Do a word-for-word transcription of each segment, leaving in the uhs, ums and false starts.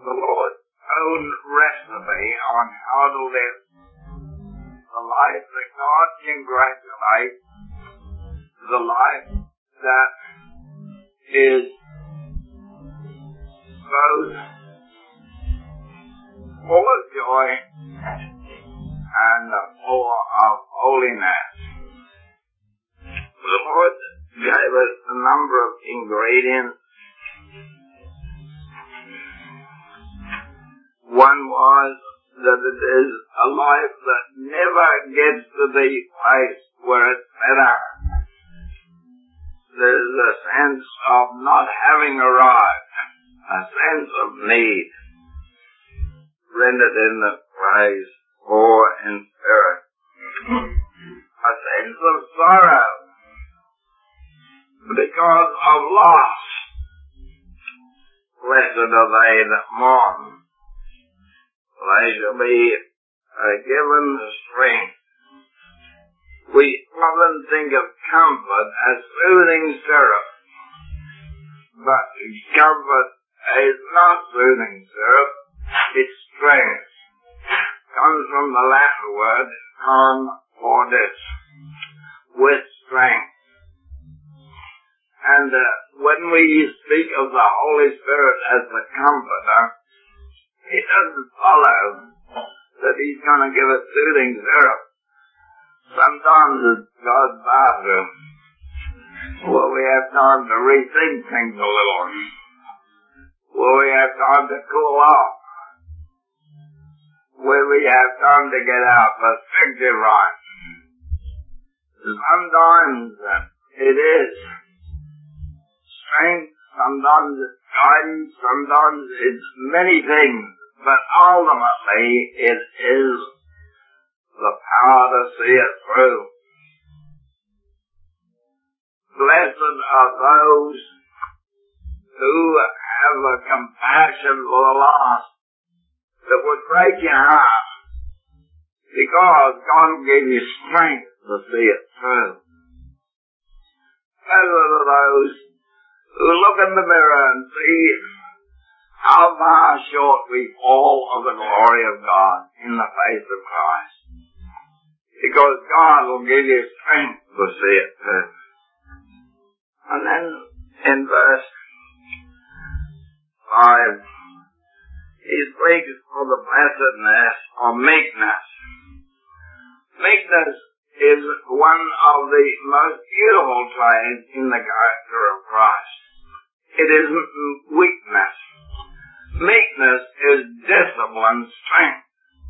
the Lord's own recipe on how to live the life that God congratulates, the life that is both full of joy and full of holiness. The Lord gave us a number of ingredients. One was that it is a life that never gets to the place where it's better. There's a sense of not having arrived, a sense of need, rendered in the phrase poor in spirit, a sense of sorrow because of loss. Blessed are they that mourn, they shall be uh, given strength. We often think of comfort as soothing syrup, but comfort is not soothing syrup, it's strength. It comes from the Latin word confortis, with strength. And uh, when we speak of the Holy Spirit as the comforter, it doesn't follow that he's going to give us soothing syrup. Sometimes it's God's bathroom, where we have time to rethink things a little, where we have time to cool off, where we have time to get our perspective right. Sometimes it is strength, sometimes it's guidance, sometimes it's many things, but ultimately it is the power to see it through. Blessed are those who have a compassion for the lost that would break your heart, because God will give you strength to see it through. Blessed are those who look in the mirror and see how far short we fall of the glory of God in the face of Christ, because God will give you strength to see it through. And then in verse five, he speaks of the blessedness of meekness. Meekness is one of the most beautiful traits in the character of Christ. It is weakness. Meekness is disciplined strength.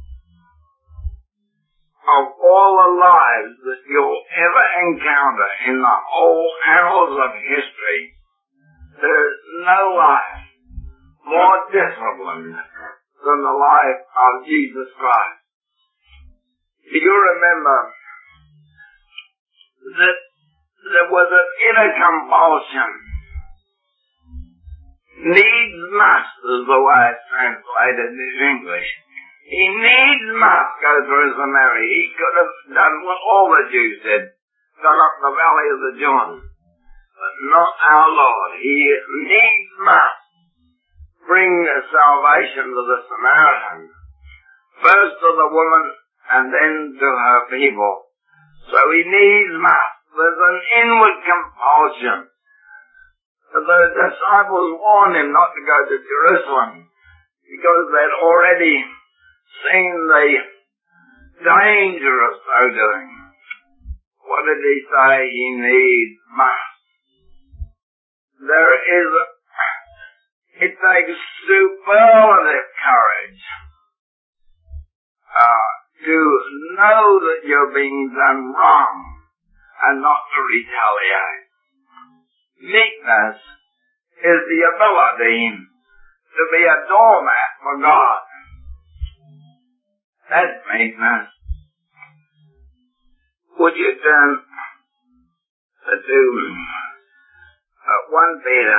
Of all the lives that you'll ever encounter in the whole annals of history, there's no life more disciplined than the life of Jesus Christ. Do you remember that there was an inner compulsion? Needs must is the way it's translated in English. He needs must go through Samaria. He could have done what all the Jews did, gone up the valley of the Jordan. But not our Lord. He needs must bring salvation to the Samaritans, first to the woman and then to her people. So he needs must. There's an inward compulsion. The disciples warned him not to go to Jerusalem because they'd already seen the danger of so doing. What did he say? He needs must. There is, a, it takes superlative courage uh, to know that you're being done wrong and not to retaliate. Meekness is the ability to be a doormat for God. That's meekness. Would you turn to uh, First Peter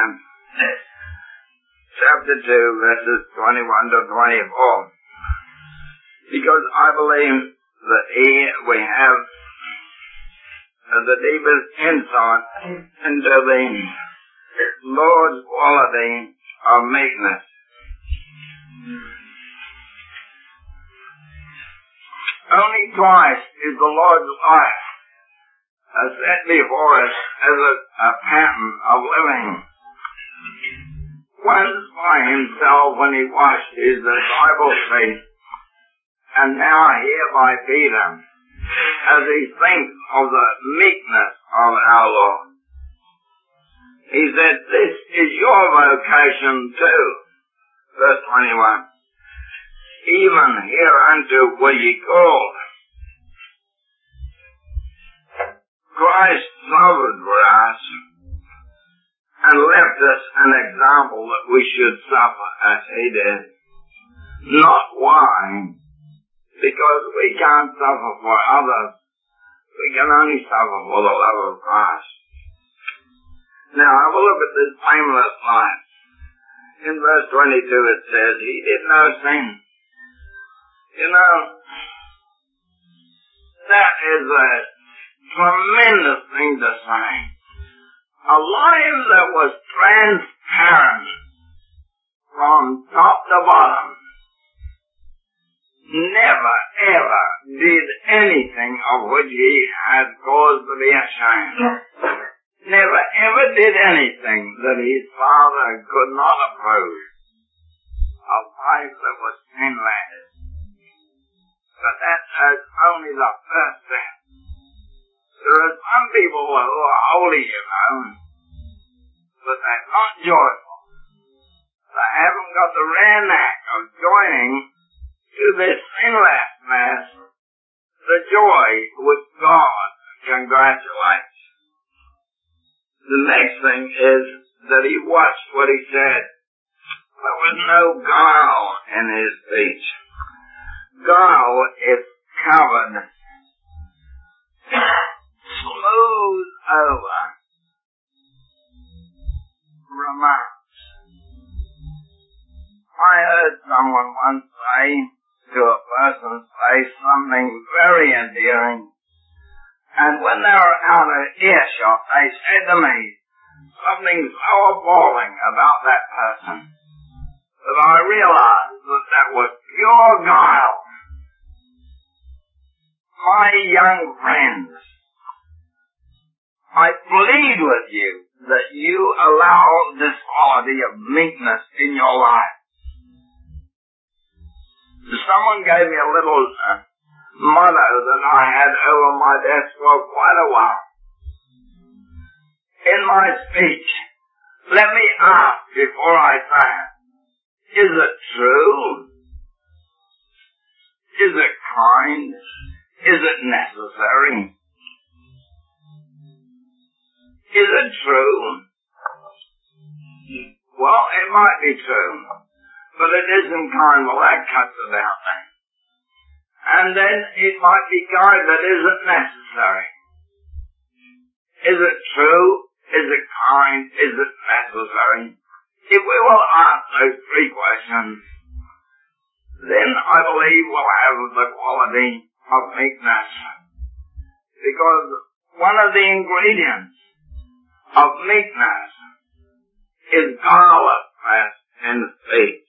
chapter two, verses twenty-one to twenty-four? Because I believe that here we have the deepest insight into the Lord's quality of meekness. Only twice is the Lord's life uh, set before us as a, a pattern of living. Once by himself when he washed his disciples' feet, and now here by Peter, as he thinks of the meekness of our Lord. He said, this is your vocation too. Verse twenty-one. Even hereunto were ye called. Christ suffered for us and left us an example that we should suffer as he did. Not why? Because we can't suffer for others. We can only suffer for the love of Christ. Now have a look at this blameless life. In verse twenty-two it says, he did no sin. You know, that is a tremendous thing to say. A life that was transparent from top to bottom. Never ever did anything of which he had cause to be ashamed. Never ever did anything that his Father could not approve. A life that was sinless. But that is only the first step. There are some people who are holy, you know, but they're not joyful. They haven't got the rare knack of joining to this sinlessness, the joy which God congratulates. The next thing is that he watched what he said. There was no guile in his speech. Guile is covered, smooth over remarks. I heard someone once say to a person say something very endearing, and when they were out of earshot, they said to me something so appalling about that person that I realized that that was pure guile. My young friends, I plead with you that you allow this quality of meekness in your life. Someone gave me a little uh, motto that I had over my desk for quite a while. In my speech, let me ask before I say it, is it true? Is it kind? Is it necessary? Is it true? Well, it might be true, but it isn't kind. Well, that cuts it out then. And then it might be kind that isn't necessary. Is it true? Is it kind? Is it necessary? If we will ask those three questions, then I believe we'll have the quality of meekness. Because one of the ingredients of meekness is guilelessness in speech.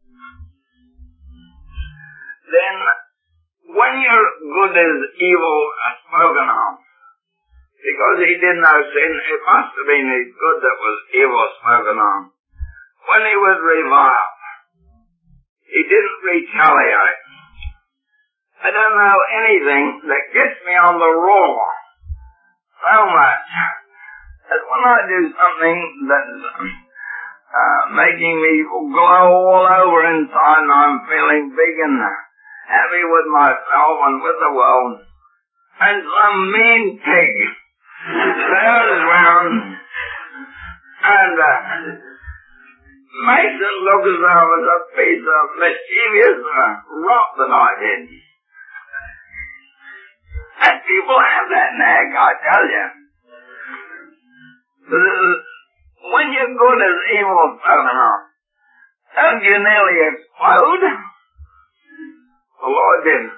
Then, when your good is evil are spoken of, because he did no sin, it must have been his good that was evil spoken of. When he was reviled, he didn't retaliate. I don't know anything that gets me on the raw so much as when I do something that's uh, making me glow all over inside and I'm feeling big and happy with myself and with the world, and some mean pig turns around and uh, makes it look as though it was a piece of mischievous uh, rot that I did. And people have that knack, I tell you. When your good is evil spoken of, don't you nearly explode? The Lord didn't.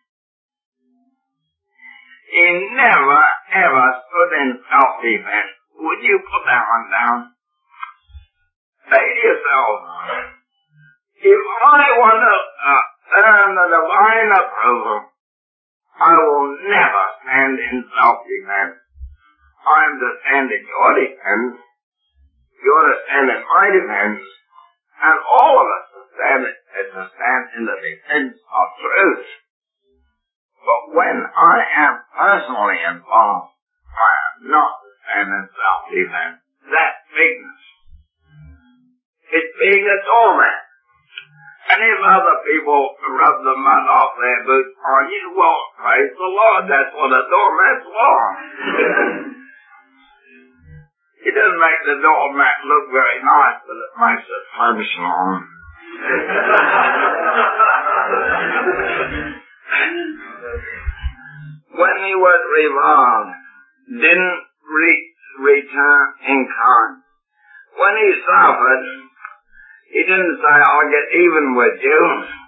He never, ever stood in self-defense. Would you put that one down? Say to yourself, he If I want to uh, earn the divine approval, I will never stand in self-defense. I am to stand in your defense. You're to stand in my defense. And all of us to stand, to stand in the defense of truth. But when I am personally involved, I am not to stand in self-defense. That's weakness. It's being a doormat. And if other people rub the mud off their boots on you, well, praise the Lord, that's what a doormat's for. It doesn't make the doormat look very nice, but it makes it functional. When he was reviled, didn't re- return in kind. When he suffered, he didn't say, I'll get even with you.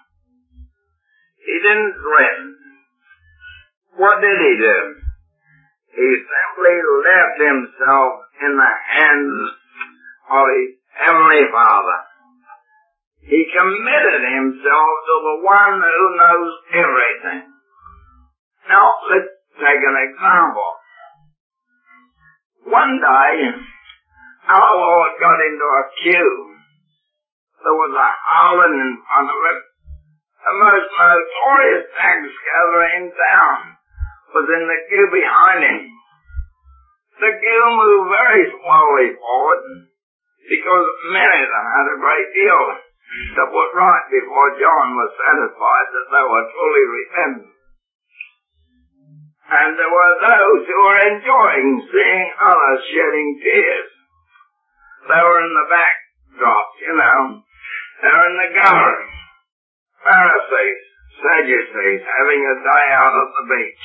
He didn't threaten. What did he do? He simply left himself in the hands of his Heavenly Father. He committed himself to the one who knows everything. Now, let's take an example. One day, our Lord got into a queue. There was a harlot in front of it. The most notorious tax gatherer in town was in the queue behind him. The queue moved very slowly forward because many of them had a great deal to put right before John was satisfied that they were truly repentant. And there were those who were enjoying seeing others shedding tears. They were in the backdrops, you know. They were in the gallery. Pharisees, Sadducees, having a day out at the beach.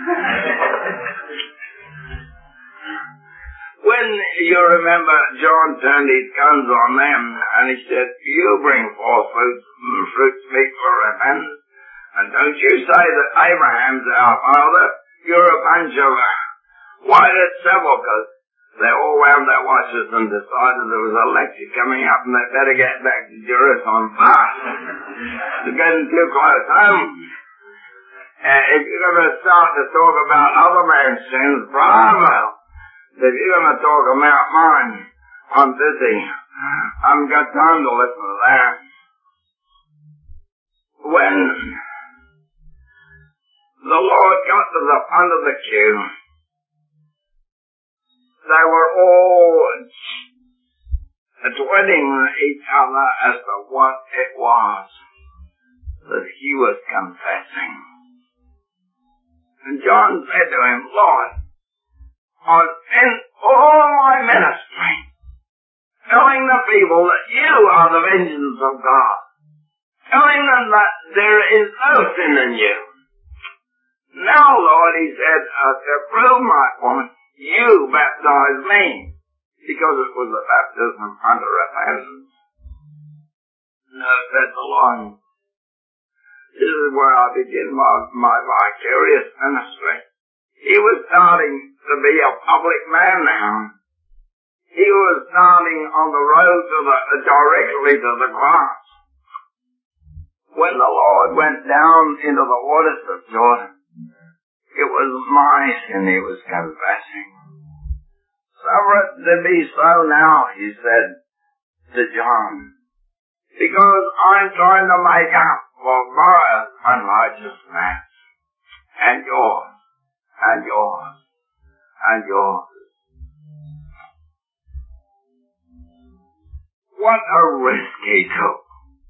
When, you remember, John turned his guns on them, and he said, you bring forth fruits, fruits meet for repentance, and don't you say that Abraham's our father? You're a bunch of whited sepulchres. They all wound their watches and decided there was a lecture coming up and they better get back to Jerusalem fast. They're getting too close home. Uh, if you're going to start to talk about other man's sins, bravo. If you're going to talk about mine, I'm busy. I haven't got time to listen to that. When the Lord got to the front of the queue, they were all twitting each other as to what it was that he was confessing. And John said to him, Lord, I've spent all my ministry telling the people that you are the vengeance of God, telling them that there is no sin in you. Now, Lord, he said, uh, to prove my point, you baptized me, because it was a baptism under repentance. No, said the Lord, this is where I begin my, my vicarious ministry. He was starting to be a public man now. He was starting on the road to the, uh, directly to the cross. When the Lord went down into the waters of Jordan, it was my sin he was confessing. Suffer it to be so now, he said to John, because I'm trying to make up for my unrighteousness, and yours, and yours, and yours. What a risk he took.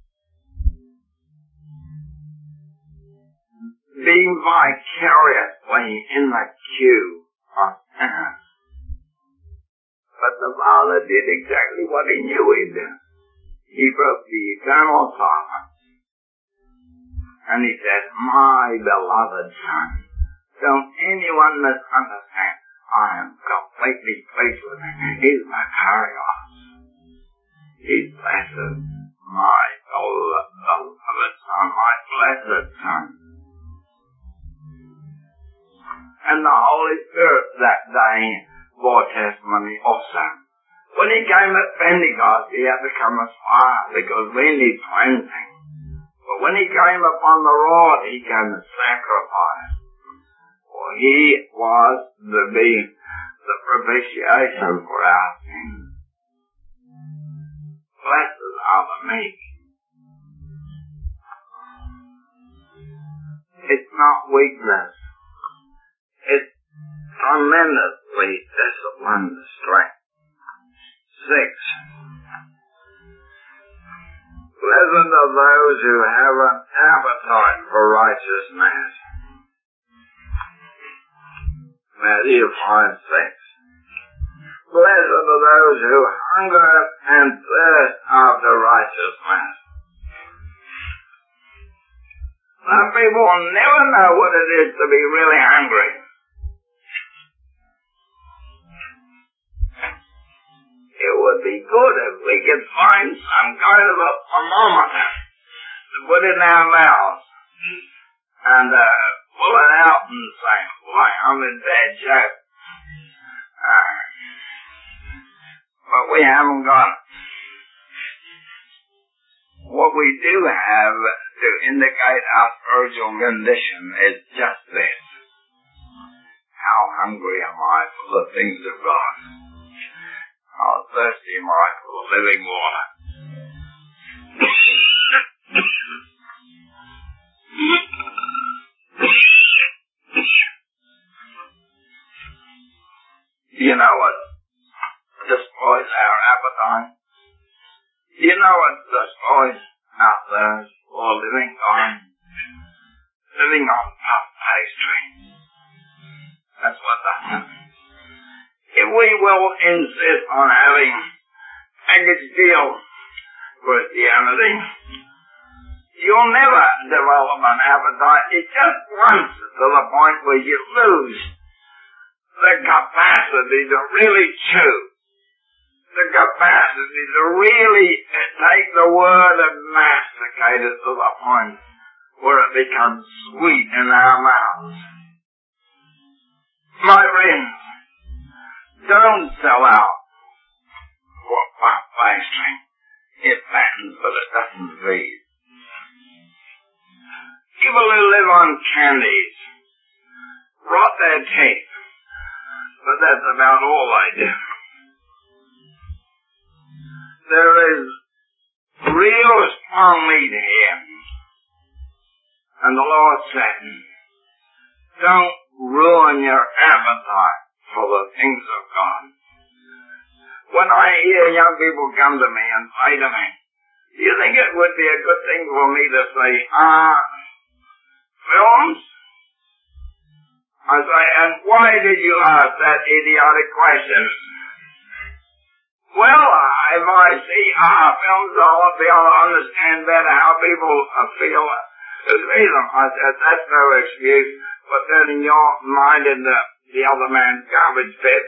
Being vicariously in the queue of sinners. But the Father did exactly what he knew he'd do. He broke the eternal silence. And he said, my beloved Son, don't anyone misunderstand. I am completely pleased with him. He's Macarios. He's blessed. My beloved Son, my blessed Son. And the Holy Spirit that day bore testimony also. When he came at Pentecost, he had to come as fire, because we need cleansing. But when he came upon the rod, he came as sacrifice. For he was to be the propitiation for our sins. Blessed are the meek. It's not weakness. It's tremendously disciplined strength. Six. Blessed are those who have an appetite for righteousness. Matthew five six. Blessed are those who hunger and thirst after righteousness. Some people will never know what it is to be really hungry. It would be good if we could find some kind of a thermometer to put in our mouths and uh, pull it out and say, boy, I'm in bad shape. Uh, but we haven't got it. What we do have to indicate our spiritual condition is just this. How hungry am I for the things of God? How thirsty am I for the living water? You know what destroys our appetite? You know what destroys our thirst for living on? Living on puff pastry. That's what that is. If we will insist on having package deal Christianity, you'll never develop an appetite. It just runs to the point where you lose the capacity to really chew, the capacity to really take the word and masticate it to the point where it becomes sweet in our mouths. My friends, don't sell out for puff pastry. It fattens, but it doesn't feed. People who live on candies rot their teeth, but that's about all they do. There is real strong meat here. And the Lord said, don't ruin your appetite for the things of God. When I hear young people come to me and say to me, do you think it would be a good thing for me to say, ah, uh, films? I say, and why did you ask that idiotic question? Well, if I see ah, films, I'll be able to understand better how people feel. There's a reason. I said, that's no excuse for turning your mind into the other man's garbage pit.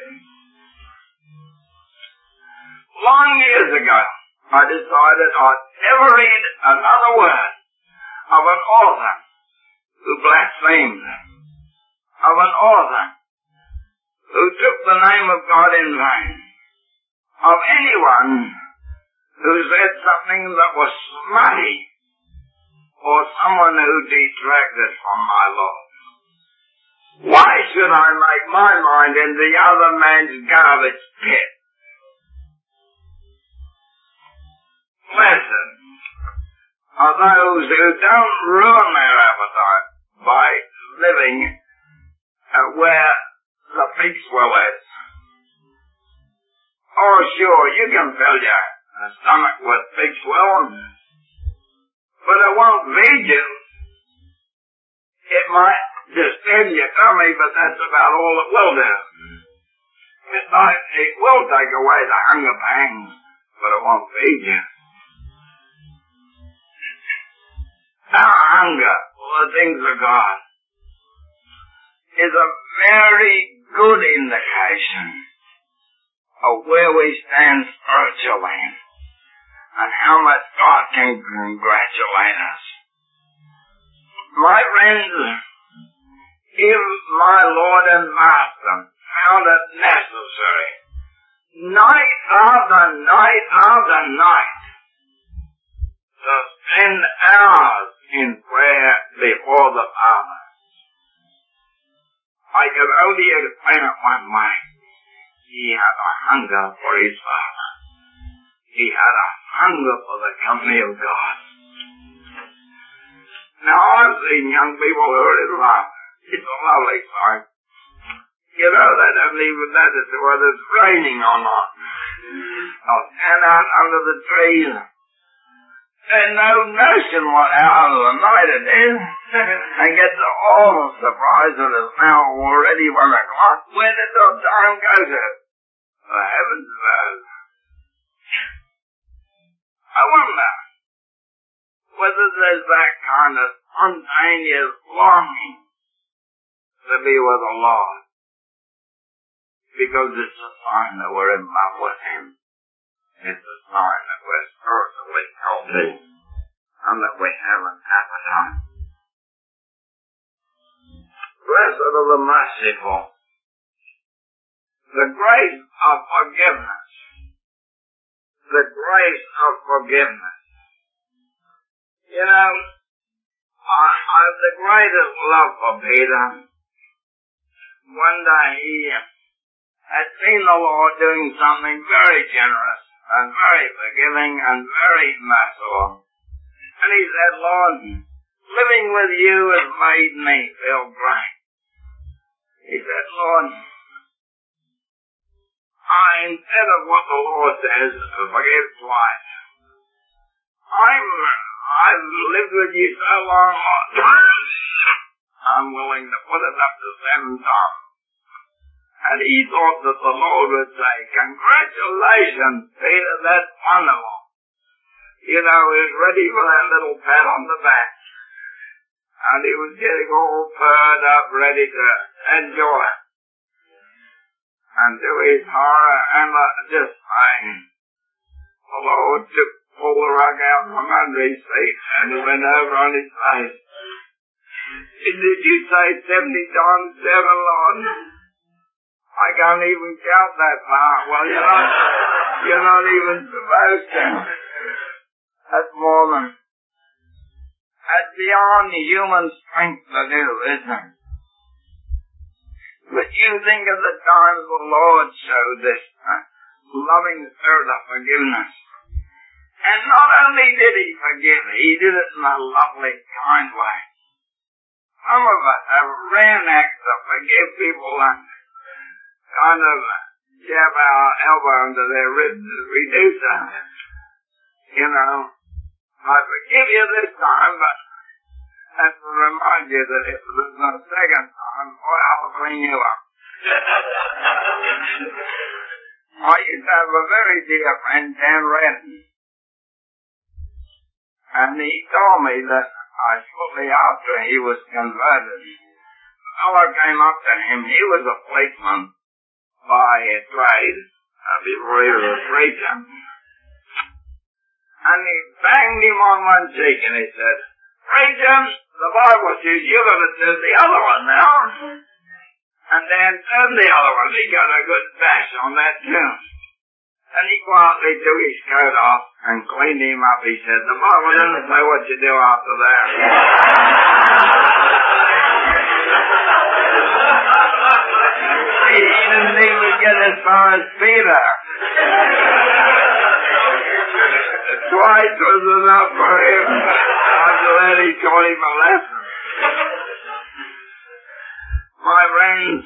Long years ago, I decided I'd never read another word of an author who blasphemed, of an author who took the name of God in vain, of anyone who said something that was smutty, or someone who detracted from my Lord. Why should I make my mind in the other man's garbage pit? Blessed are those who don't ruin their appetite by living uh, where the pig swell is. Oh, sure, you can fill your stomach with pig swell, but it won't feed you. It might disturb your tummy, but that's about all it will do. Besides, it will take away the hunger pangs, but it won't feed you. Our hunger for the things of God is a very good indication of where we stand spiritually and how much God can congratulate us. My friends, if my Lord and Master found it necessary night after night after night, to spend hours in prayer before the Father. I could only explain it one way. He had a hunger for his Father. He had a hunger for the company of God. Now, I've seen young people who are in love. It's a lovely sight. You know, they don't even notice whether it's raining or not. They'll stand out under the trees. There's no notion what hour of the night it is. And get to all the surprise that it's now already one o'clock. Where did the time go to? For heaven's knows. I wonder whether there's that kind of spontaneous longing to be with the Lord. Because it's a sign that we're in love with Him. It's a sign that we're spiritually healthy and that we have an appetite. Blessed are the merciful. The grace of forgiveness. The grace of forgiveness. You know, I, I have the greatest love for Peter. One day he had seen the Lord doing something very generous and very forgiving and very merciful. And he said, Lord, living with you has made me feel great. He said, Lord, I, instead of what the Lord says, forgive twice. I'm, I've lived with you so long, I'm willing to put it up to seven times. And he thought that the Lord would say, congratulations, Peter, that's wonderful. You know, he was ready for that little pat on the back. And he was getting all purred up, ready to enjoy it. And to his horror and just saying, the Lord took, pulled the rug out from under his feet and he went over on his face. Did you say seventy times seven, Lord? I can't even count that far. Well, you're not, you're not even supposed to. That's more than, that's beyond human strength to do, isn't it? But you think of the times the Lord showed this uh, loving spirit of forgiveness. And not only did he forgive, he did it in a lovely, kind way. Some of us have ran acts to forgive people and kind of jab our elbow into their ribs as we do so. You know, I forgive you this time, but I have to remind you that if there's a second time, boy, I'll clean you up. I used to have a very dear friend, Dan Redden, and he told me that uh, shortly after he was converted, a fellow came up to him. He was a policeman by trade uh, before he was a preacher. And he banged him on one cheek and he said, Preacher, the Bible says you're going to do the other one now. And then turned the other one. He got a good bash on that too. And he quietly took his coat off and cleaned him up. He said, the Bible doesn't say what you do after that. He didn't even get as far as Peter. Twice was enough for him. After that, he taught him a lesson. My friends,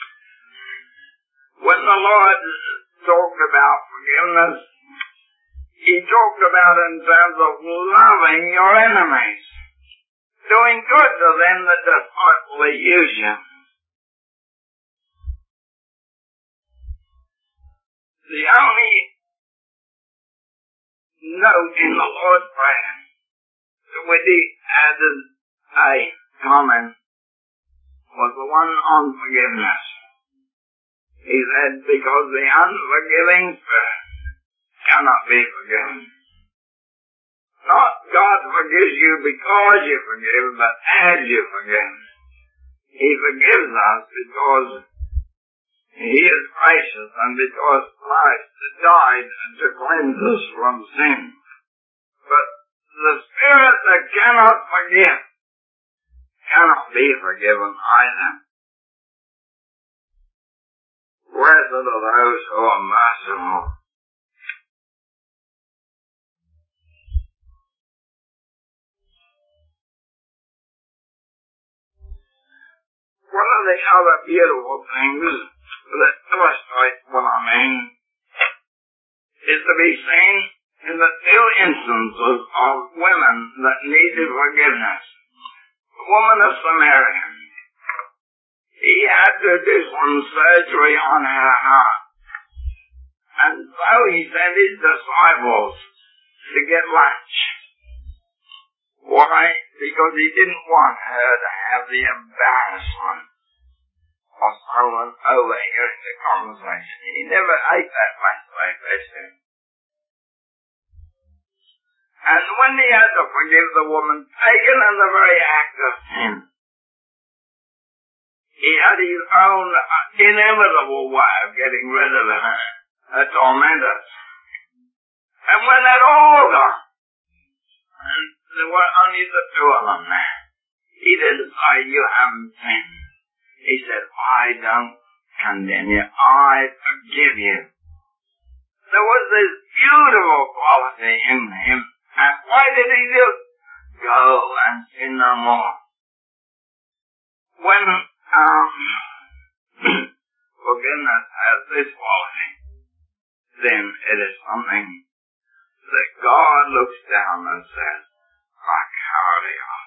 when the Lord talked about forgiveness, He talked about in terms of loving your enemies, doing good to them that despitefully use you. The only note in the Lord's Prayer to which He added a comment was the one on forgiveness. He said, because the unforgiving spirit cannot be forgiven. Not God forgives you because you forgive, but as you forgive. He forgives us because He is gracious, and because Christ died to cleanse us from sin. But the spirit that cannot forgive cannot be forgiven either. Blessed are those who are merciful. One of the other beautiful things that illustrate what I mean is to be seen in the two instances of women that needed forgiveness. The woman of Samaria, he had to do some surgery on her heart. And so he sent his disciples to get lunch. Why? Because he didn't want her to have the embarrassment of someone overhearing the conversation. He never ate that much like this. And when he had to forgive the woman, taken in the very act of sin, he had his own inimitable way of getting rid of her, her tormentors. And when that all gone, and there were only the two of them there, he didn't say, you haven't sinned. He said, I don't condemn you, I forgive you. There was this beautiful quality in him. And why did he do it? Go and sin no more. When um, forgiveness has this quality, then it is something that God looks down and says, I carry on.